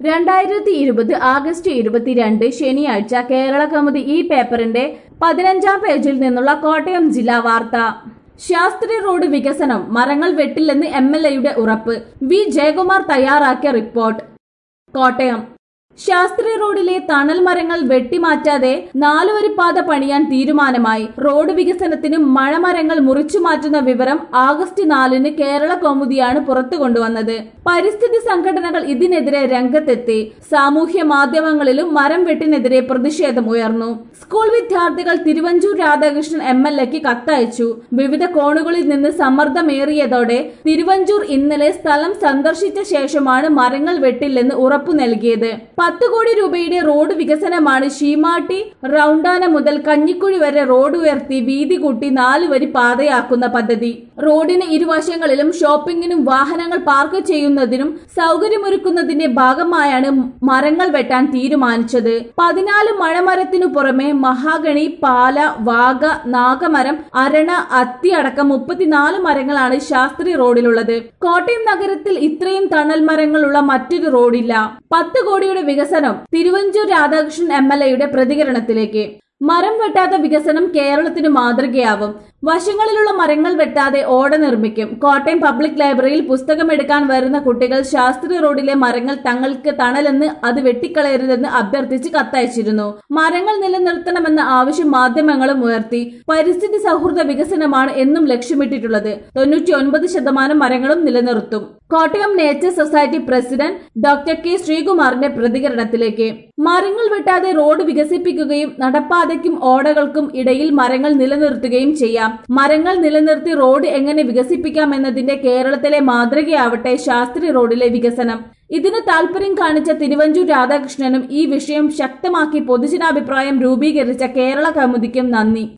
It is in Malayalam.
2020 ആഗസ്റ്റ് 22 ശനിയാഴ്ച കേരള കൗമുദി ഈ പേപ്പറിന്റെ 15-ാം പേജിൽ നിന്നുള്ള കോട്ടയം ജില്ലാ വാർത്ത. ശാസ്ത്രി റോഡ് വികസനം മരങ്ങൾ വെട്ടില്ലെന്ന് MLAയുടെ ഉറപ്പ്. വി ജയകുമാർ തയ്യാറാക്കിയ റിപ്പോർട്ട്. കോട്ടയം. ശാസ്ത്രി റോഡിലെ തണൽ മരങ്ങൾ വെട്ടിമാറ്റാതെ 4 വരിപ്പാത പണിയാൻ തീരുമാനമായി. റോഡ് വികസനത്തിന് മഴമരങ്ങൾ മുറിച്ചു മാറ്റുന്ന വിവരം ആഗസ്റ്റ് 4-ന് കേരള കൗമുദിയാണ് പുറത്തു കൊണ്ടുവന്നത്. പരിസ്ഥിതി സംഘടനകൾ ഇതിനെതിരെ രംഗത്തെത്തി. സാമൂഹ്യ മാധ്യമങ്ങളിലും മരം വെട്ടിനെതിരെ പ്രതിഷേധം ഉയർന്നു. സ്കൂൾ വിദ്യാർത്ഥികൾ തിരുവഞ്ചൂർ രാധാകൃഷ്ണൻ MLAക്ക് കത്തയച്ചു. വിവിധ കോണുകളിൽ നിന്ന് സമ്മർദ്ദമേറിയതോടെ തിരുവഞ്ചൂർ ഇന്നലെ സ്ഥലം സന്ദർശിച്ച ശേഷമാണ് മരങ്ങൾ വെട്ടില്ലെന്ന് ഉറപ്പു നൽകിയത്. 10 കോടി രൂപയുടെ റോഡ് വികസനമാണ് ശീമാട്ടി റൗണ്ടാന മുതൽ കഞ്ഞിക്കുഴി വരെ റോഡ് ഉയർത്തി വീതി കൂട്ടി 4 വരി പാതയാക്കുന്ന പദ്ധതി. റോഡിന് ഇരുവശങ്ങളിലും ഷോപ്പിംഗിനും വാഹനങ്ങൾ പാർക്ക് ചെയ്യുന്നതിനും സൗകര്യമൊരുക്കുന്നതിന്റെ ഭാഗമായാണ് മരങ്ങൾ വെട്ടാൻ തീരുമാനിച്ചത്. 14 മഴമരത്തിനു പുറമെ മഹാഗണി, പാല, വാഗ, നാഗമരം, അരണ, അത്തി അടക്കം 34 മരങ്ങളാണ് ശാസ്ത്രി റോഡിലുള്ളത്. കോട്ടയം നഗരത്തിൽ ഇത്രയും തണൽ മരങ്ങളുള്ള മറ്റൊരു റോഡില്ല. 10 കോടിയുടെ വികസനം. തിരുവഞ്ചൂർ രാധാകൃഷ്ണൻ MLAയുടെ പ്രതികരണത്തിലേക്ക്. മരം വെട്ടാത്ത വികസനം കേരളത്തിന് മാതൃകയാവും. വശങ്ങളിലുള്ള മരങ്ങൾ വെട്ടാതെ ഓട നിർമ്മിക്കും. കോട്ടയം പബ്ലിക് ലൈബ്രറിയിൽ പുസ്തകമെടുക്കാൻ വരുന്ന കുട്ടികൾ ശാസ്ത്രി റോഡിലെ മരങ്ങൾ തങ്ങൾക്ക് തണലെന്ന് അത് വെട്ടിക്കളയരുതെന്ന് അഭ്യർത്ഥിച്ച് കത്തയച്ചിരുന്നു. മരങ്ങൾ നിലനിർത്തണമെന്ന ആവശ്യം മാധ്യമങ്ങളും ഉയർത്തി. പരിസ്ഥിതി സൗഹൃദ വികസനമാണ് എന്നും ലക്ഷ്യമിട്ടിട്ടുള്ളത്. 99% മരങ്ങളും നിലനിർത്തും. Kottayam nature society president doctor K ശ്രീകുമാറിന്റെ പ്രതികരണത്തിലേക്ക്. മരങ്ങൾ വെട്ടാതെ റോഡ് വികസിപ്പിക്കുകയും നടപ്പാതയ്ക്കും ഓടകൾക്കും ഇടയിൽ മരങ്ങൾ നിലനിർത്തുകയും ചെയ്യാം. മരങ്ങൾ നിലനിർത്തി റോഡ് എങ്ങനെ വികസിപ്പിക്കാം എന്നതിന്റെ കേരളത്തിലെ മാതൃകയാവട്ടെ ശാസ്ത്രി റോഡിലെ വികസനം. ഇതിന് താൽപര്യം കാണിച്ച തിരുവഞ്ചൂർ രാധാകൃഷ്ണനും ഈ വിഷയം ശക്തമാക്കി പൊതുജനാഭിപ്രായം രൂപീകരിച്ച കേരള കൗമുദിക്കും നന്ദി.